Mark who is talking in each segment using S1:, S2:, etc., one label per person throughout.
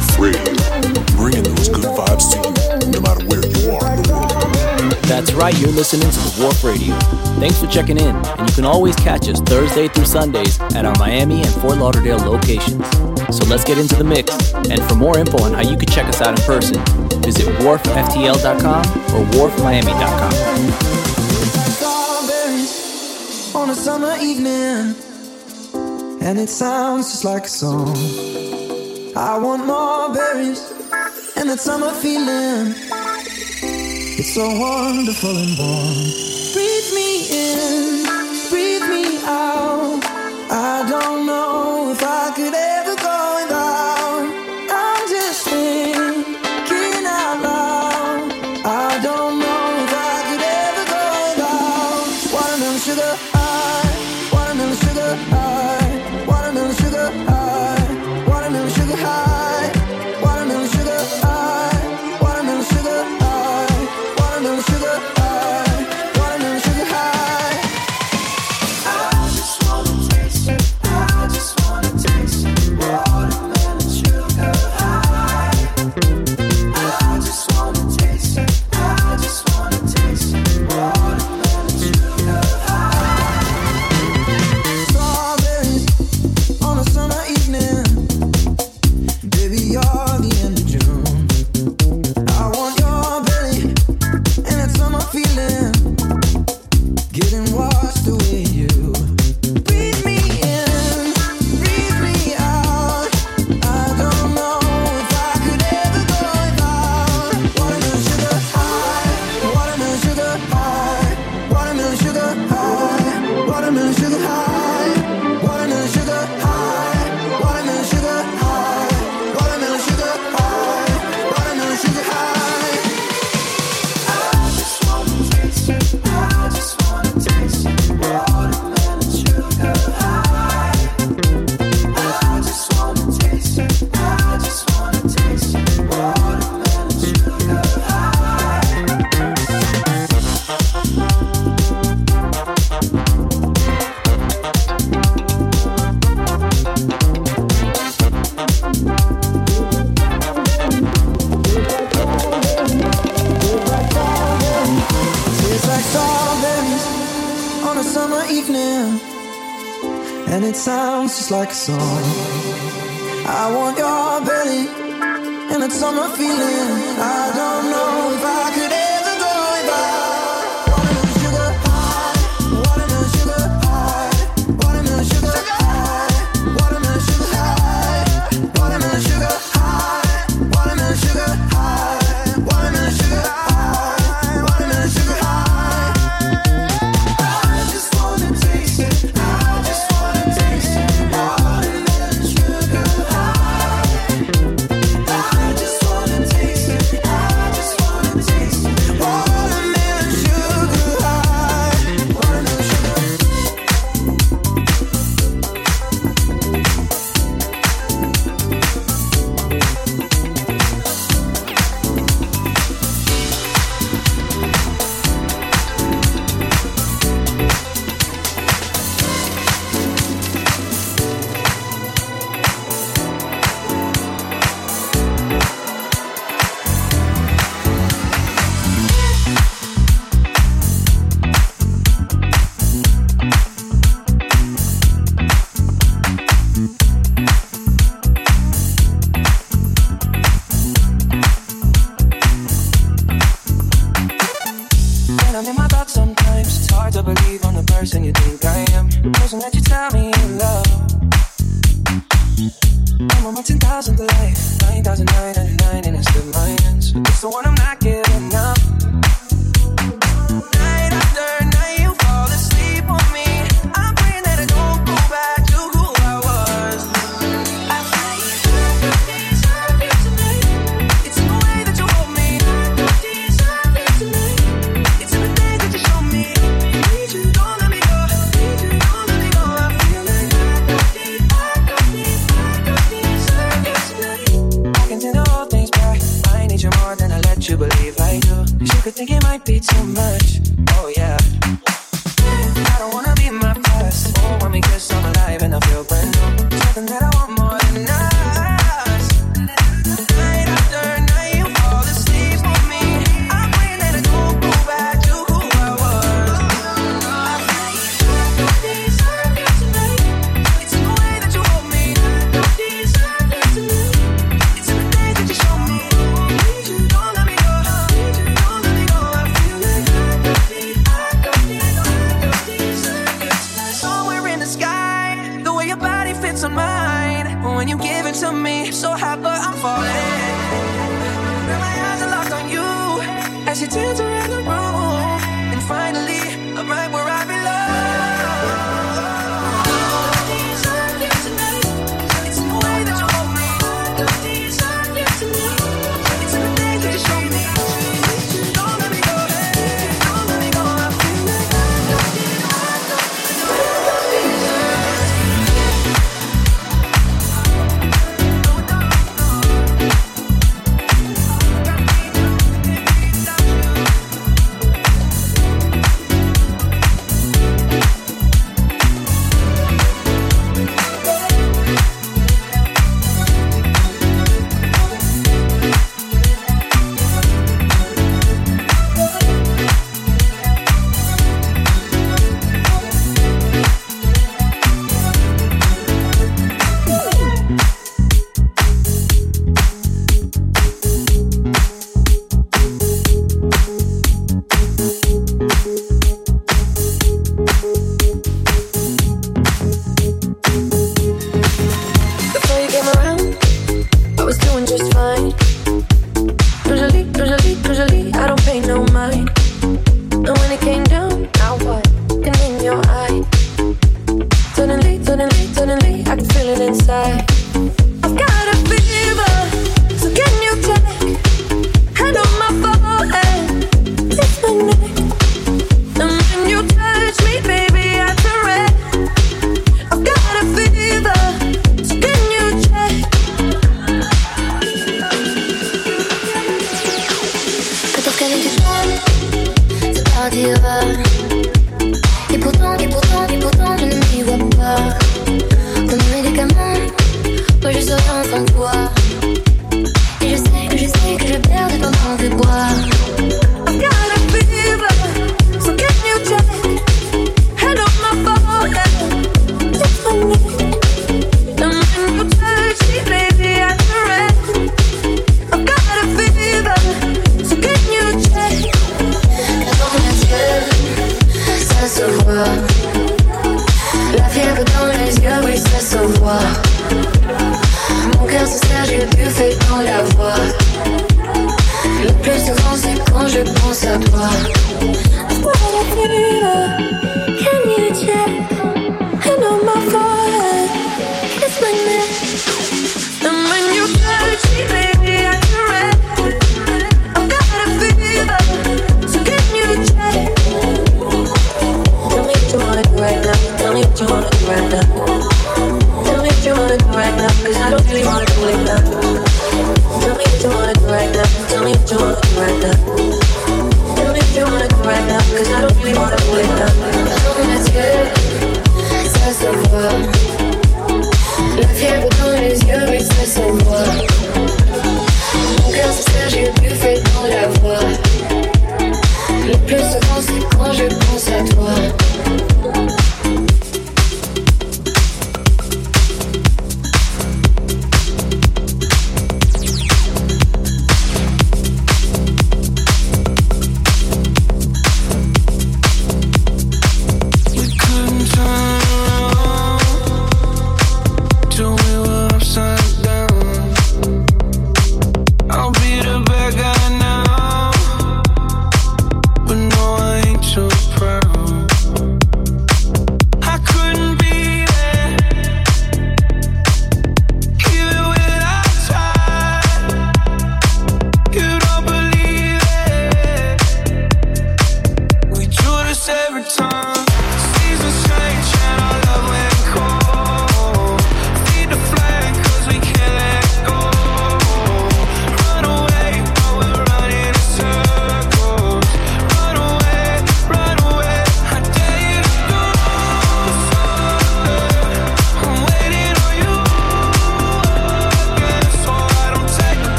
S1: Radio, bringing those good vibes to you, no matter where you are in the world.
S2: That's right, you're listening to The Wharf Radio. Thanks for checking in, and you can always catch us Thursday through Sundays at our Miami and Fort Lauderdale locations. So let's get into the mix, and for more info on how you can check us out in person, visit wharfftl.com or wharfmiami.com.
S3: Strawberries on a summer evening, and it sounds just like a song. I want more berries and that summer feeling. It's so wonderful and warm. Breathe me in, breathe me out. I don't know if I could ever go without. I'm just thinking out loud. I don't know if I could ever go without. Watermelon sugar high, watermelon sugar high, watermelon sugar high, watermelon sugar high, watermelon sugar high, watermelon sugar high, watermelon sugar high, watermelon sugar high. I just wanna taste it, I just wanna taste it, watermelon sugar high. I just wanna taste it, I just wanna taste it, watermelon sugar high. Strawberries on a summer evening, baby, you're the end of June. I want your belly and that summer feeling, getting washed away in you. Breathe me in, breathe me out. I don't know if I could ever go without. Watermelon sugar high, watermelon sugar high, watermelon sugar high, watermelon sugar high, watermelon sugar high, watermelon sugar high, watermelon sugar high, watermelon sugar high. I just wanna taste it, I just wanna taste it, watermelon sugar high. I just wanna taste it, I just wanna taste it, watermelon sugar high. Tastes like strawberries on a summer evening, and it sounds just like a song. I want your belly and that summer feeling. I don't know if I could ever go without. Watermelon sugar high, watermelon sugar high, watermelon sugar high, watermelon sugar high, watermelon sugar high, watermelon sugar high, watermelon sugar high, watermelon sugar high. I just wanna taste it, I just wanna taste it, watermelon sugar high. I just wanna taste it, I just wanna taste it, watermelon sugar high, watermelon sugar. When I'm in my thoughts sometimes, it's hard to believe I'm the person you think I am. The person that you tell me you love. I'm on my 10,000th life, 9,999, and it's still my hands. But it's the one I'm not giving up. Night after night, you fall asleep on me. I'm praying that I don't go back to who I was. I don't deserve you tonight. It's in the way that you hold me. I don't deserve you tonight. It's in the things that you show me. Need you, don't let me go. Need you, don't let me go. I feel like I don't deserve you tonight. I can tell the whole thing's back. I need you more than I let you believe I do. 'Cause you could think it might be too much. Oh yeah. I don't wanna be my past. Oh, when we kiss, I'm alive and I feel brand new. Something that I want more than us. when you give it to me. So hot, but I'm falling. Now my eyes are locked on you as you dance around the room. And finally, I'm right where I belong. It's in the way that you hold me. It's in the things that you show me. Don't let me go, don't let me go. I feel like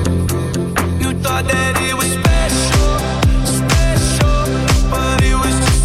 S4: thought that it was special, special, but it was just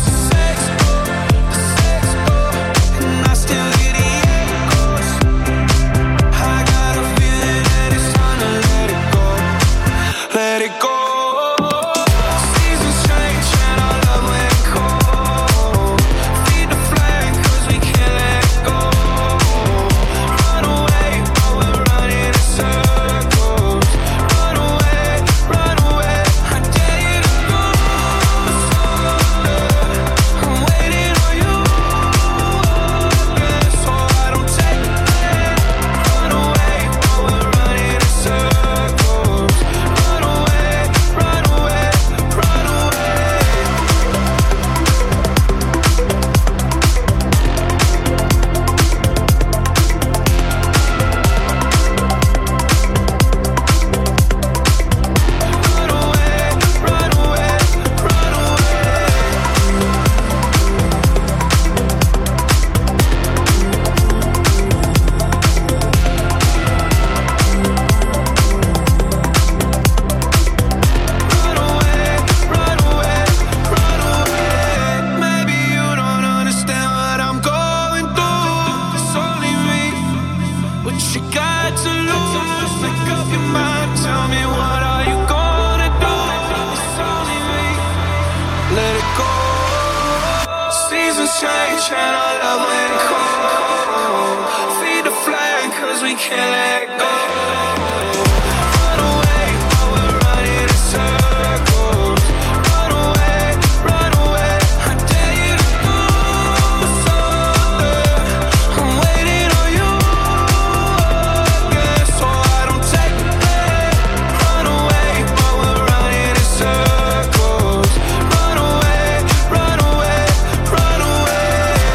S4: change and our love went cold. Feed the flame cause we can't let go. Run away while we're running in circles. Run away, I dare you to go further. I'm waiting on you again, so I don't take the bait. Run away while we're running in circles. Run away, run away, run away.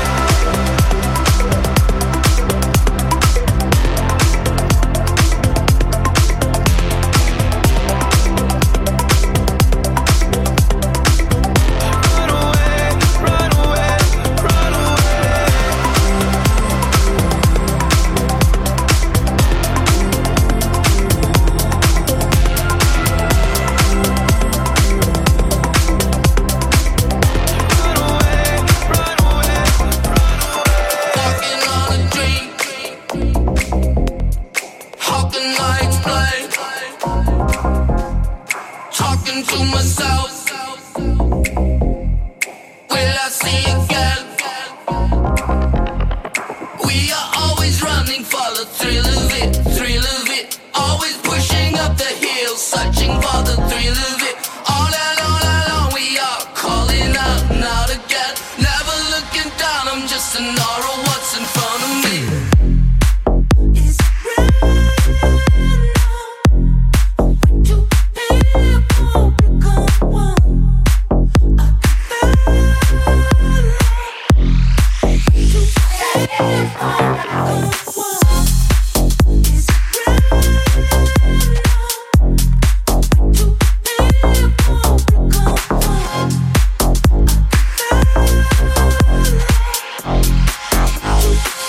S4: Run away, run away, run away.
S5: Walking on a dream. How can I explain? Talking to myself. Will I see again? We are always running for the thrill of it, thrill of it. Always pushing up the hill, searching for the thrill of it. All along we are calling out and out again. Never looking down, I'm just an aura of what's in front of me.
S6: Is it real now? Or when you people become one? I can feel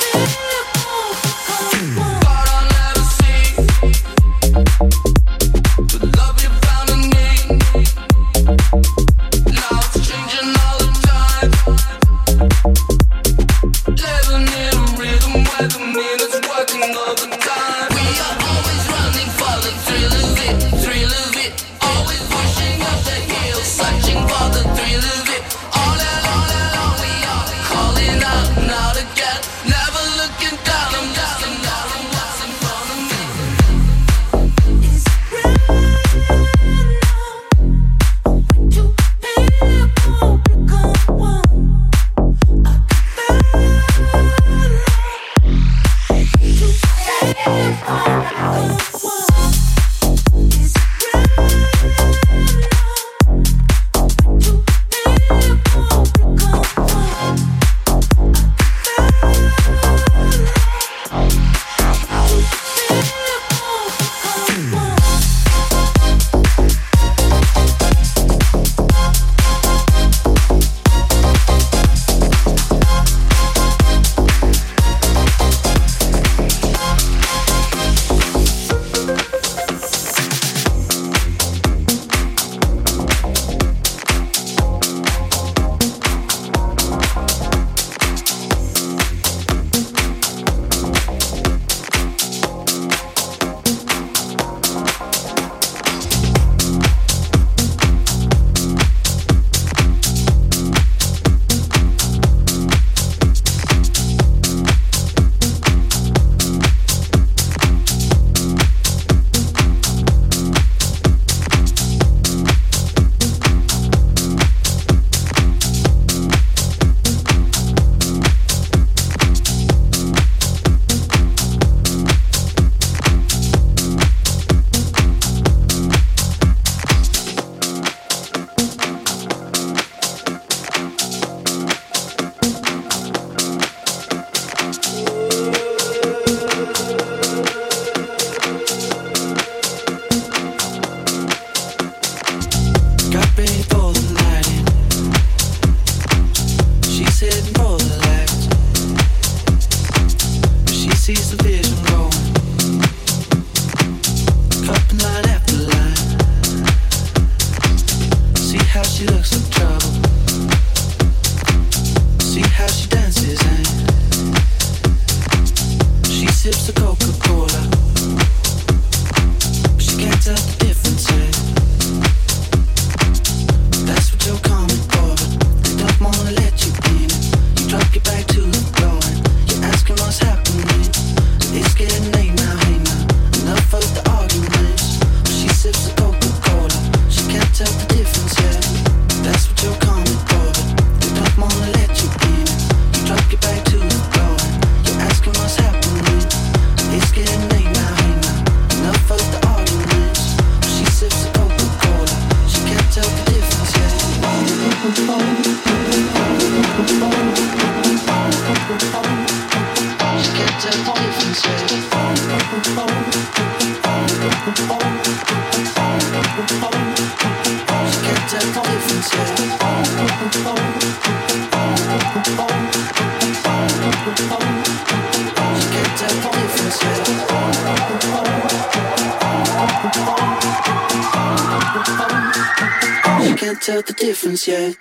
S3: Can't tell the difference yet.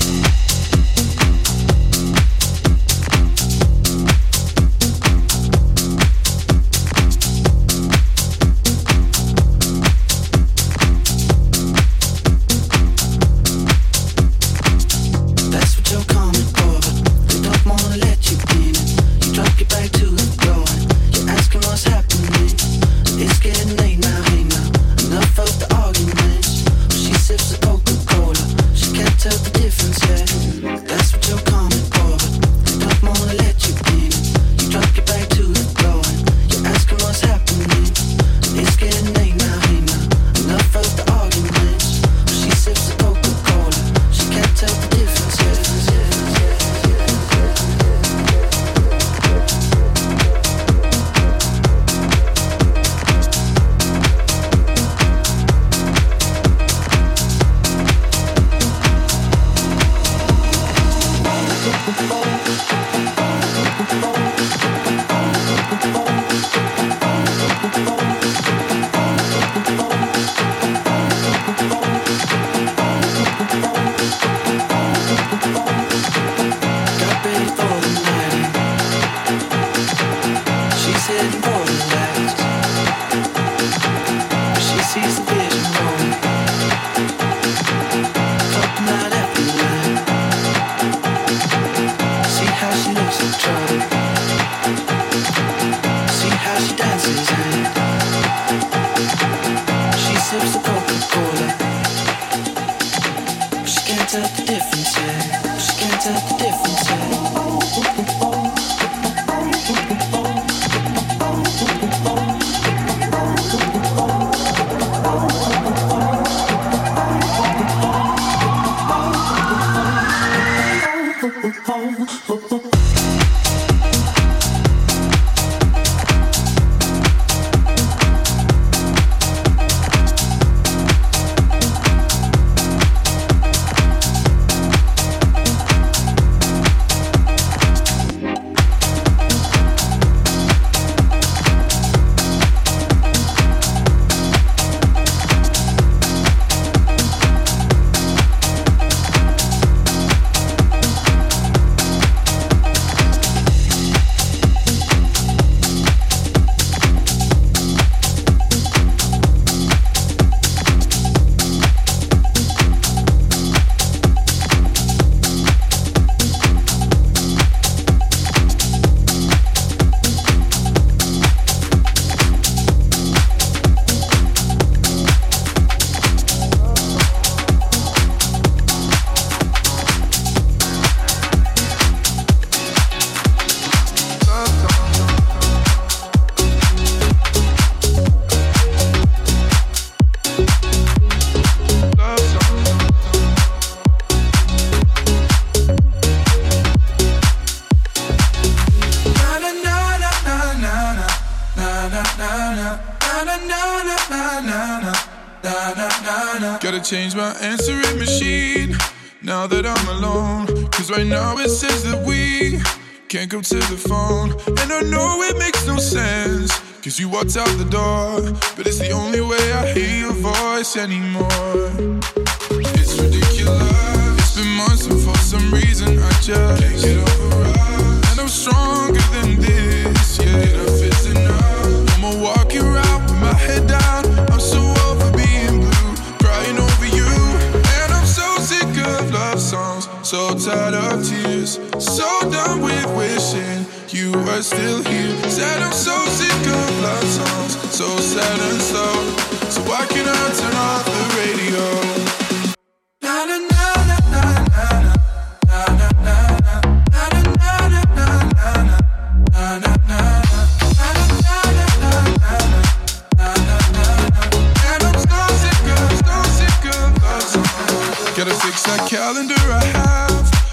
S3: That's what you're coming for, but they don't wanna let you in. You drop your back to the floor and you're asking what's happening. It's getting late now, hey now. Enough of the arguments. She sips the Coca-Cola. She can't tell the difference yet. That's what you're coming for, but they don't wanna let you in. You drop your back to the floor and you're asking what's happening. It's getting late now, hey now. Enough of the arguments. She sips the Coca-Cola. She can't tell the difference yet. Got ready for the night. She's heading for the lights. She sees the vision rolling. Talking out after line. See how she looks in trouble. See how she dances and she sips the Coca-Cola. She can't tell the difference yet. She can't tell the difference yet.
S7: Gotta change my answering machine now that I'm alone. Cause right now it says that we can't go to the phone. And I know it makes no sense, cause you walked out the door. But it's the only way I hear your voice anymore. It's ridiculous. It's been months and for some reason I just can't get over us. And I'm stronger than this, yeah. Enough is enough. I'ma walk you around with my head down. I'm so over being blue, crying over you. And I'm so sick of love songs, so tired of tears, so done with wishing you were still here. Said I'm so sick of love songs, so sad and slow. So why can't I turn off the radio? Na na na na na na na na na na na na na na na. Gotta fix that calendar I have.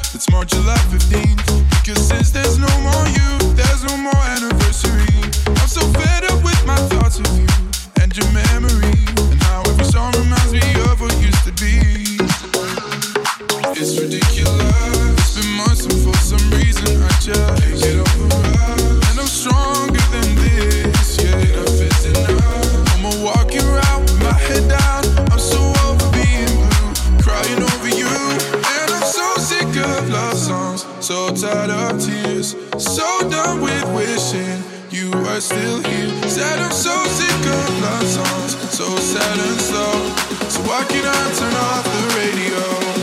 S7: July 15th. Because since there's no more you, there's no more anniversary. I'm so fed up with my thoughts of you and your memory, and how every song reminds me of what used to be. It's ridiculous. It's been months and for some reason I just can't get over us. And I'm stronger than this, yeah, enough is enough. I'ma walk you around with my head down. I'm so over being blue, crying over you. And I'm so sick of love songs, so tired of tears, so done with wishing you are still here. Said I'm so sick of love songs, so sad and slow. So why can't I turn off the radio?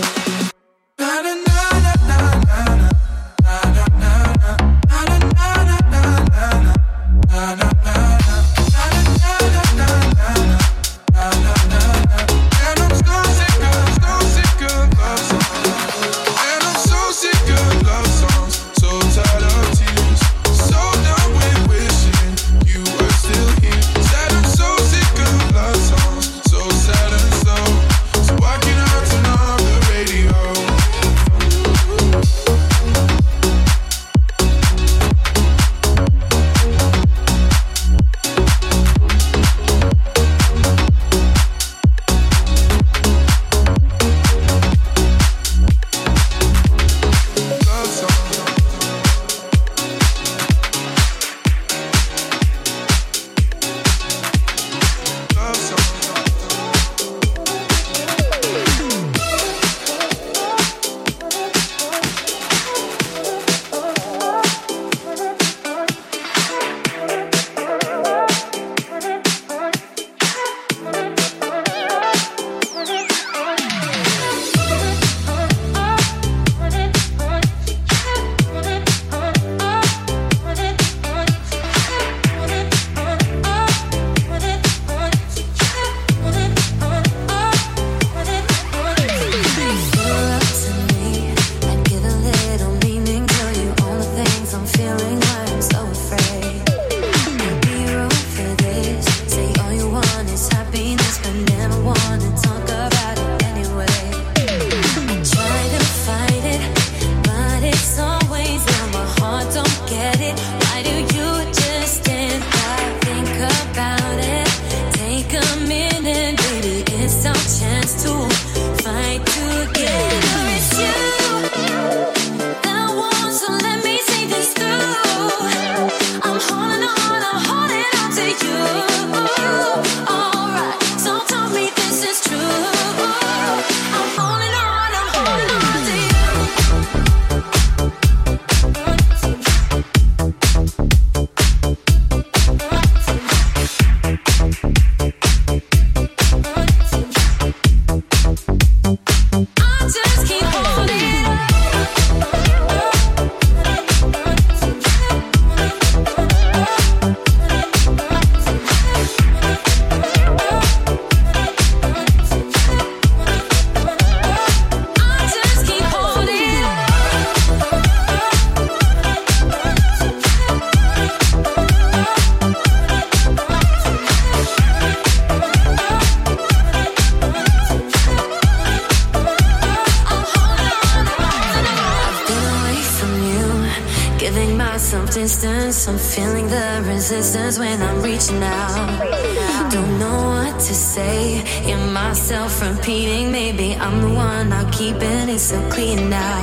S6: distance. I'm feeling the resistance when I'm reaching out. Don't know what to say. Hear myself repeating. Maybe I'm the one not keeping it so clear now.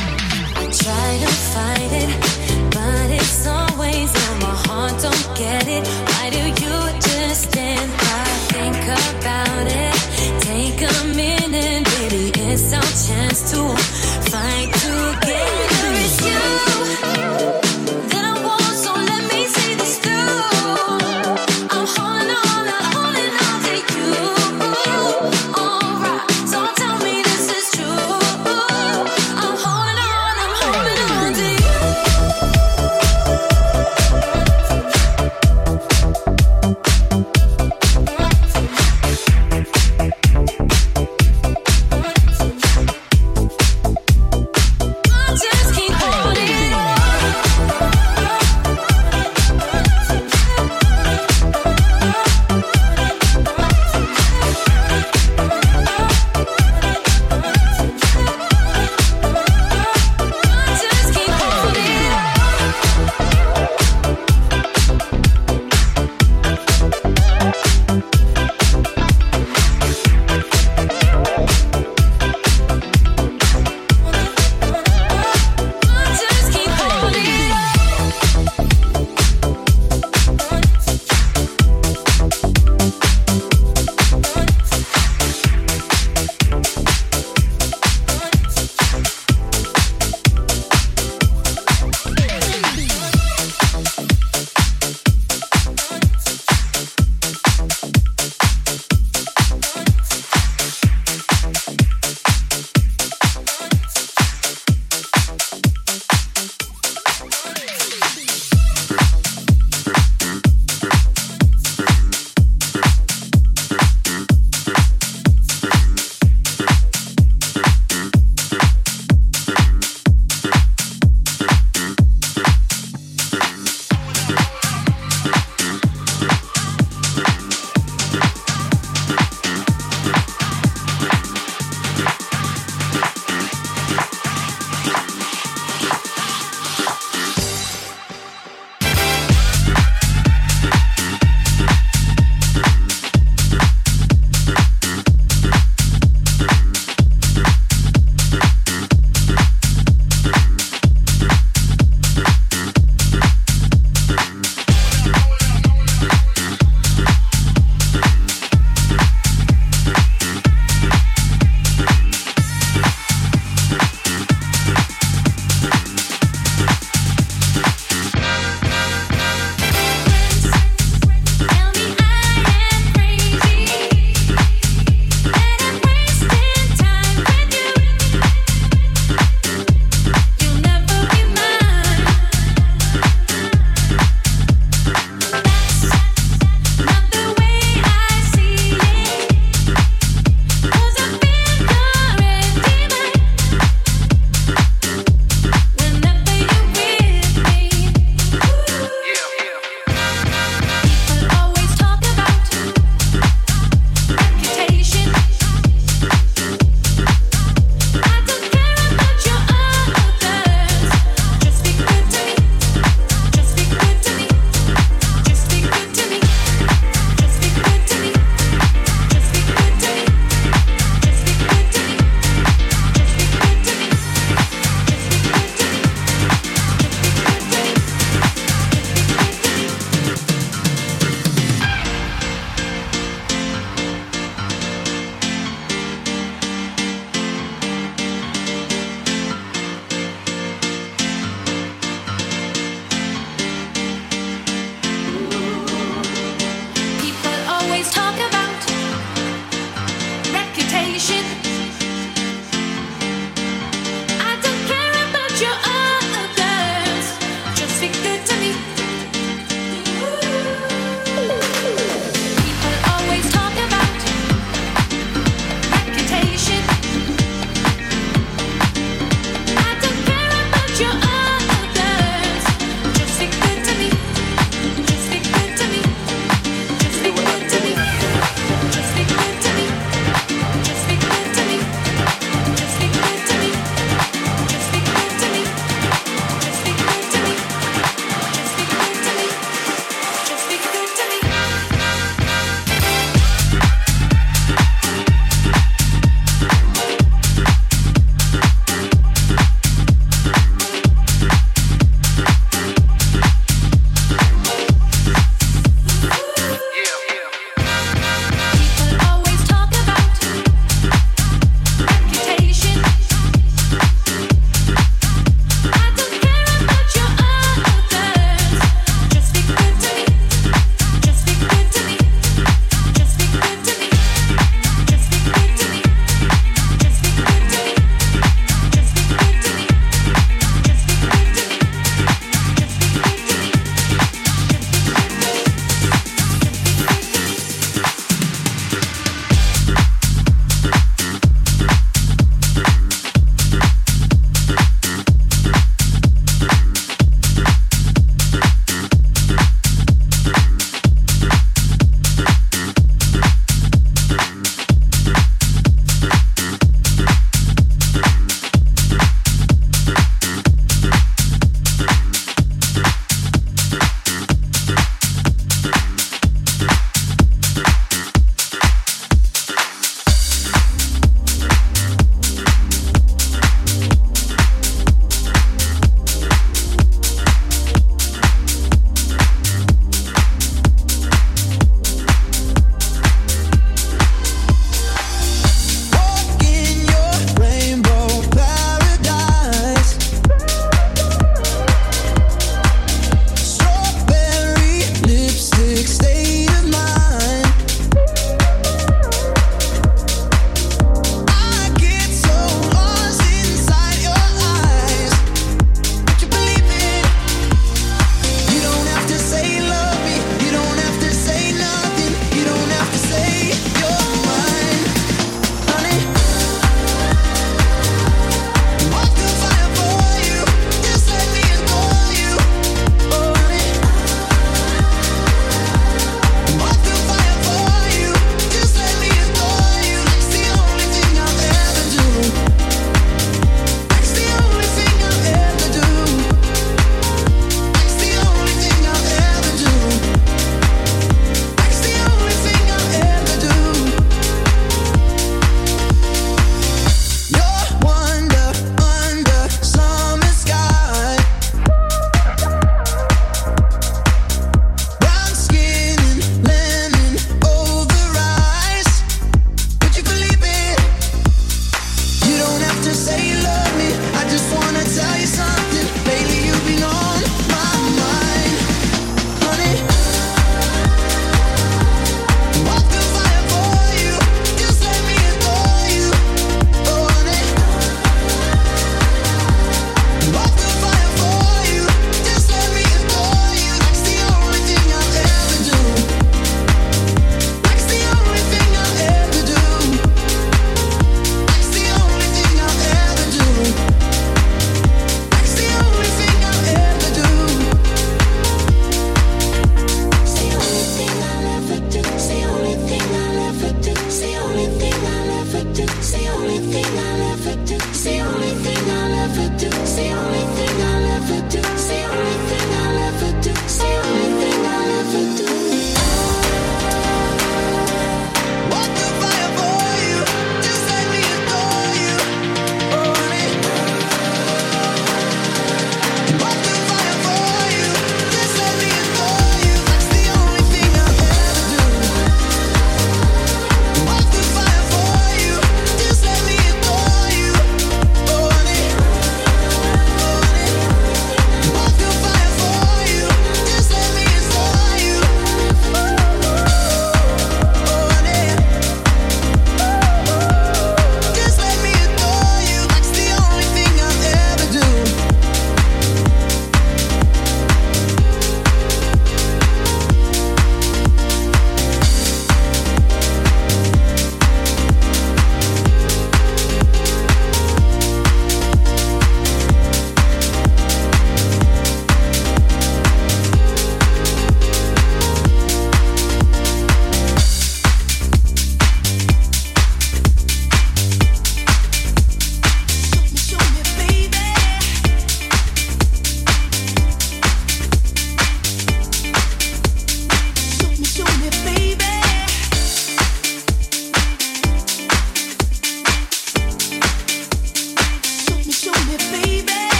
S6: I try to fight it, but it's always on my heart. Don't get it. Why do you just stand by? Think about it. Take a minute, baby. It's our chance to fight together. It's you that I want, so let me see this through. I'm holding on to you. Alright, so tell me this is true. I'm holding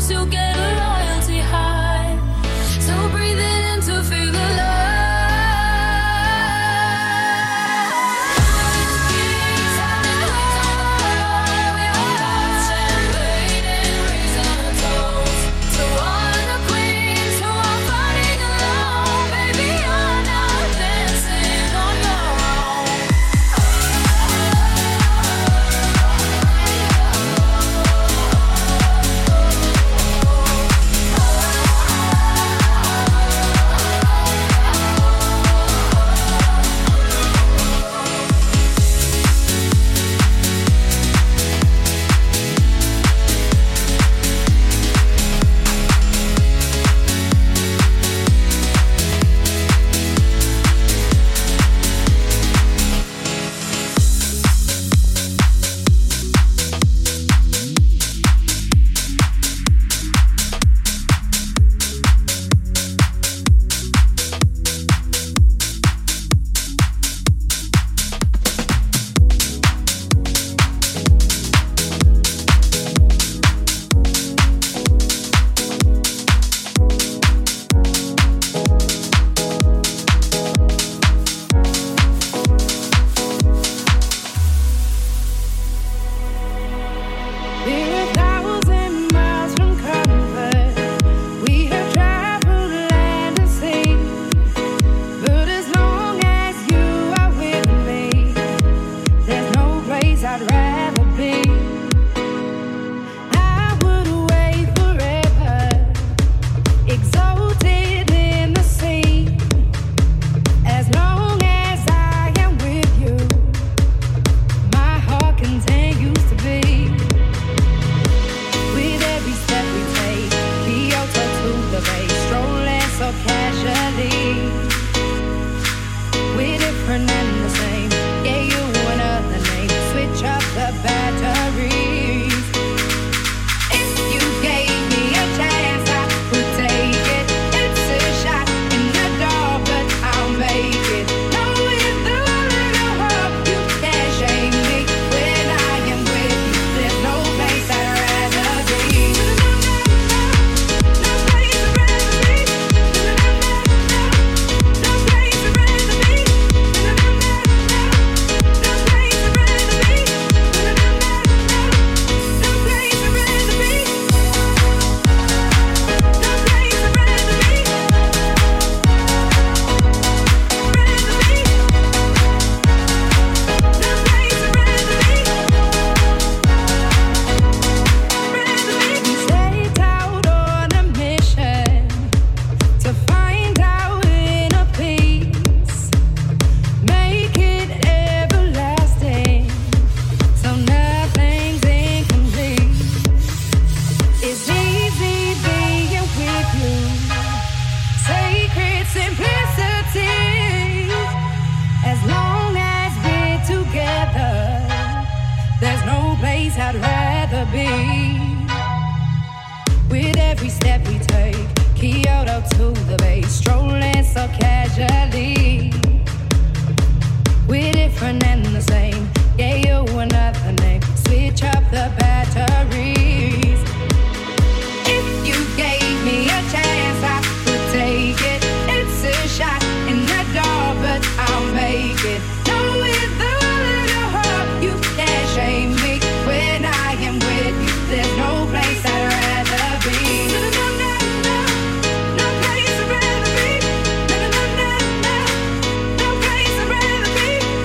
S6: close, you'll get a royalty high. So breathe it in to feel the love.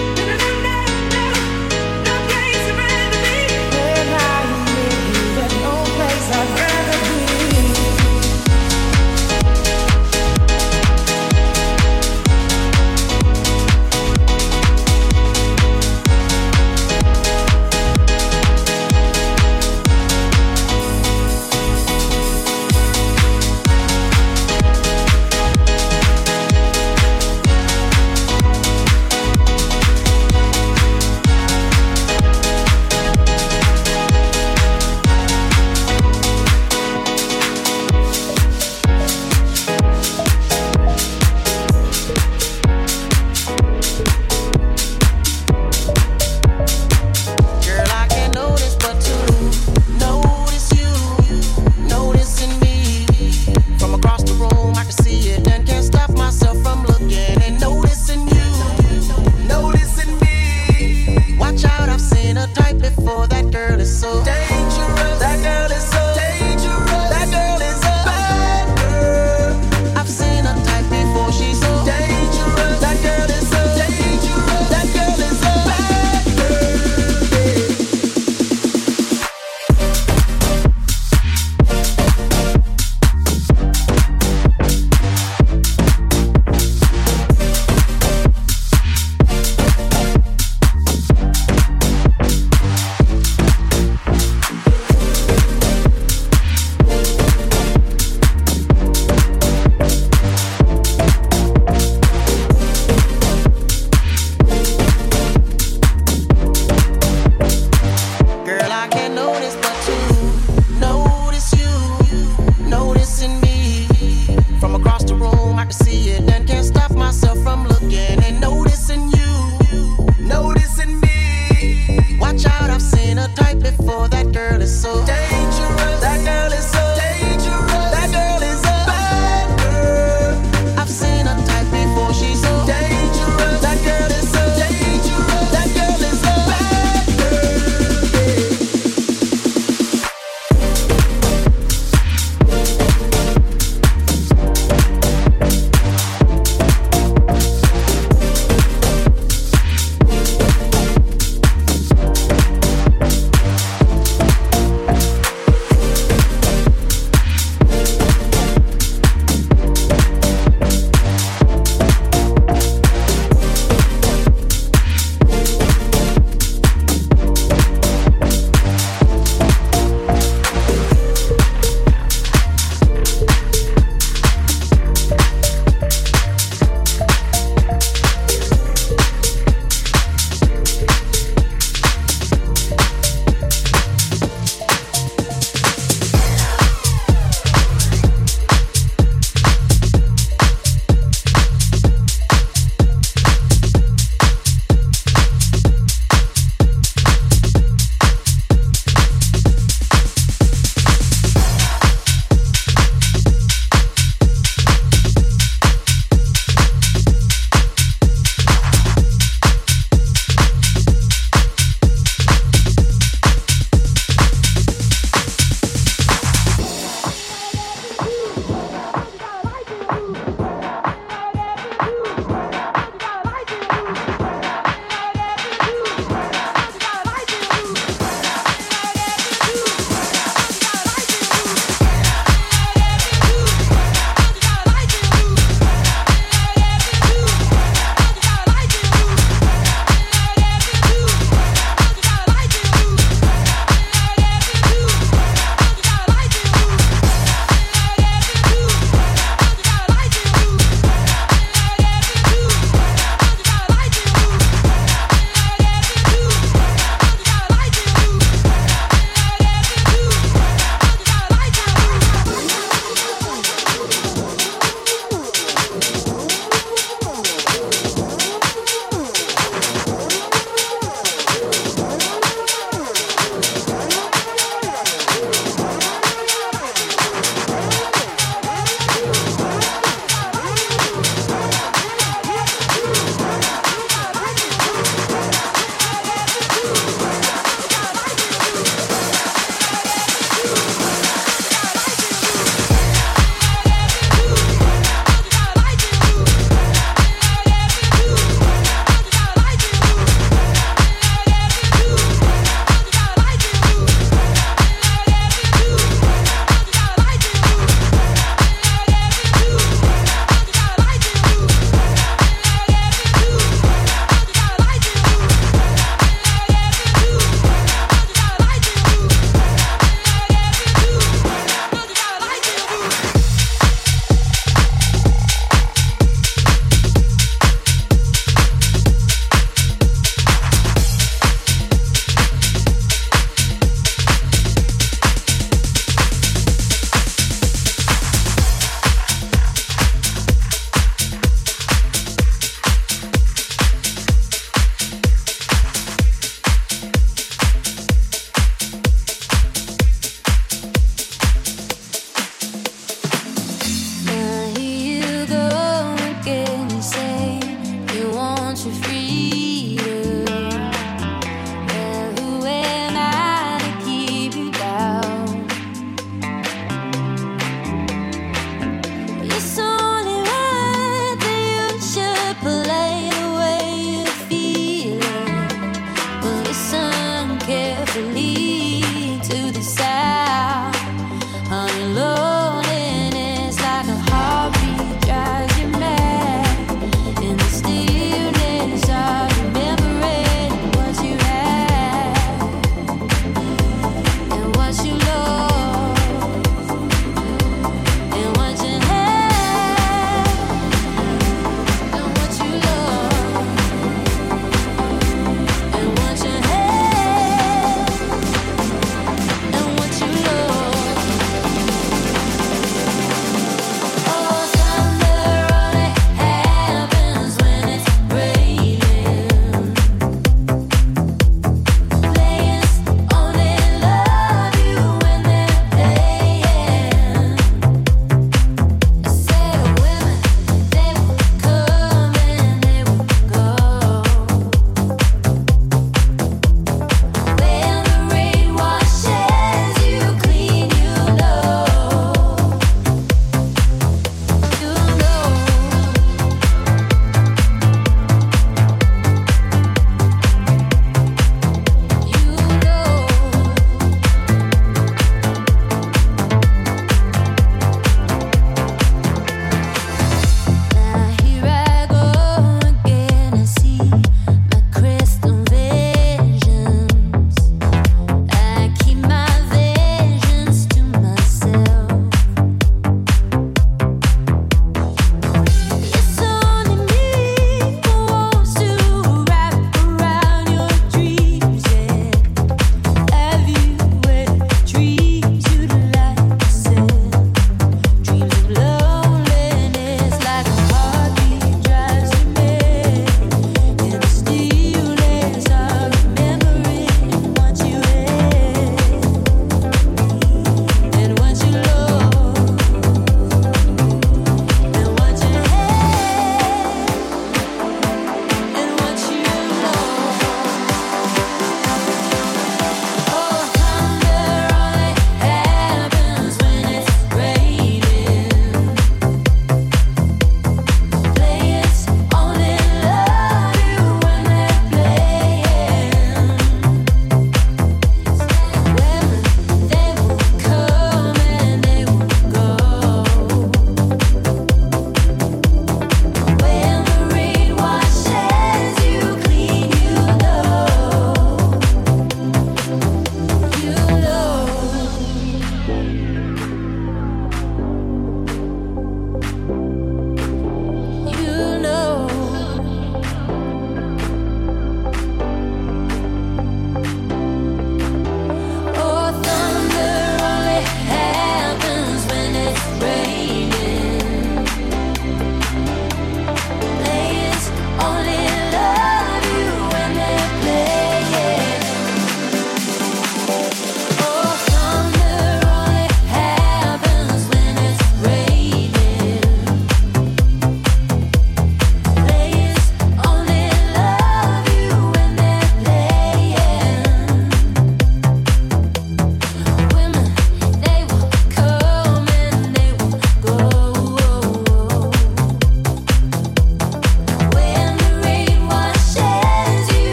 S8: There's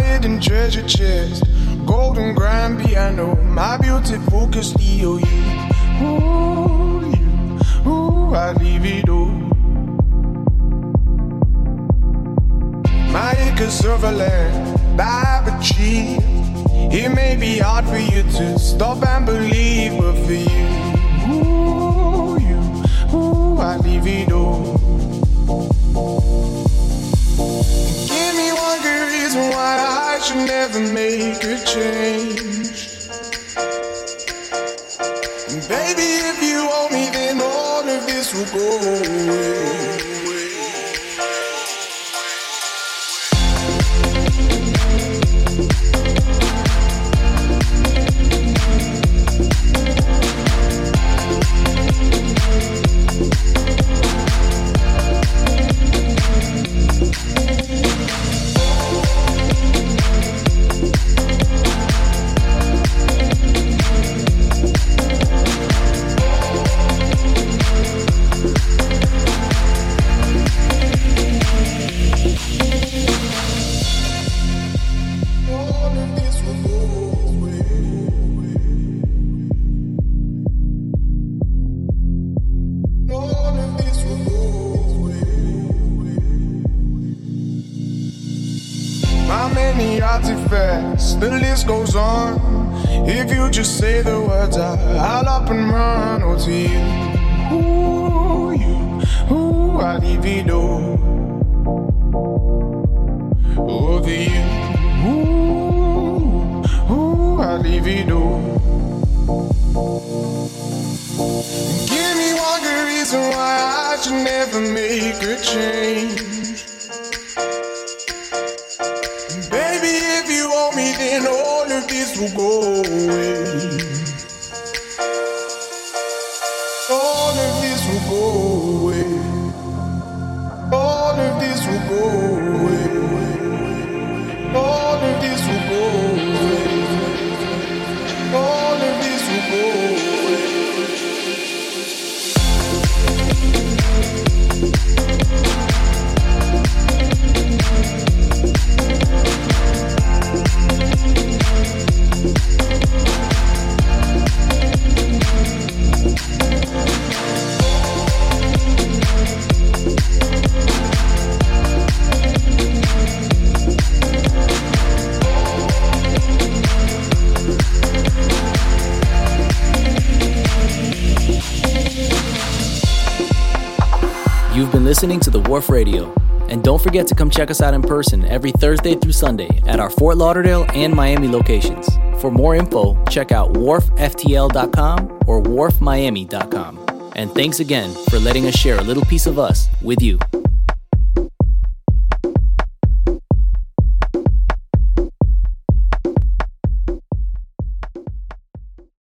S8: hidden treasure chest, golden grand piano, my beautiful Castillo. Ooh, I leave it all. My acres of land I've achieved. It may be hard for you to stop and believe, but for you, I leave it all. Give me one good reason why I should never make a change. And baby, if you owe me, then all of this will go away. The list goes on. If you just say the words, I'll up and run. Oh, to you, I leave it all. Oh, to you, I leave it all. Give me one good reason why I should never make a change. Then all of this will go away. All of this will go away. All of this will go away. All of this will go away. All of this will go away.
S2: You've been listening to The Wharf Radio. And don't forget to come check us out in person every Thursday through Sunday at our Fort Lauderdale and Miami locations. For more info, check out wharfftl.com or wharfmiami.com. And thanks again for letting us share a little piece of us with you.